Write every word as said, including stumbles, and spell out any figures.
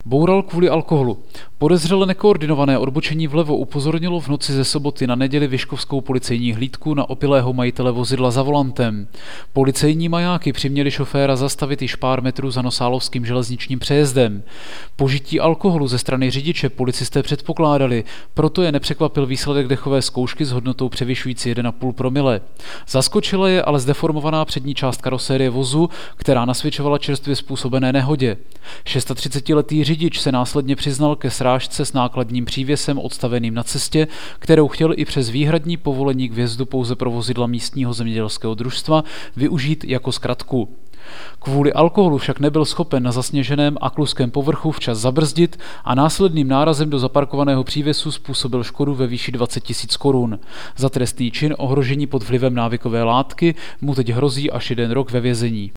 Boural kvůli alkoholu. Podezřele nekoordinované odbočení vlevo upozornilo v noci ze soboty na neděli vyškovskou policejní hlídku na opilého majitele vozidla za volantem. Policejní majáky přiměli šoféra zastavit již pár metrů za Nosálovským železničním přejezdem. Požití alkoholu ze strany řidiče policisté předpokládali, proto je nepřekvapil výsledek dechové zkoušky s hodnotou převyšující jedna celá pět promile. Zaskočila je ale zdeformovaná přední část karosérie vozu, která nasvědčovala čerstvě způsobené nehodě. třicetišestiletý řidič se následně přiznal ke srážce s nákladním přívěsem odstaveným na cestě, kterou chtěl i přes výhradní povolení k vjezdu pouze pro vozidla místního zemědělského družstva využít jako zkratku. Kvůli alkoholu však nebyl schopen na zasněženém a kluském povrchu včas zabrzdit a následným nárazem do zaparkovaného přívěsu způsobil škodu ve výši dvacet tisíc korun. Za trestný čin ohrožení pod vlivem návykové látky mu teď hrozí až jeden rok ve vězení.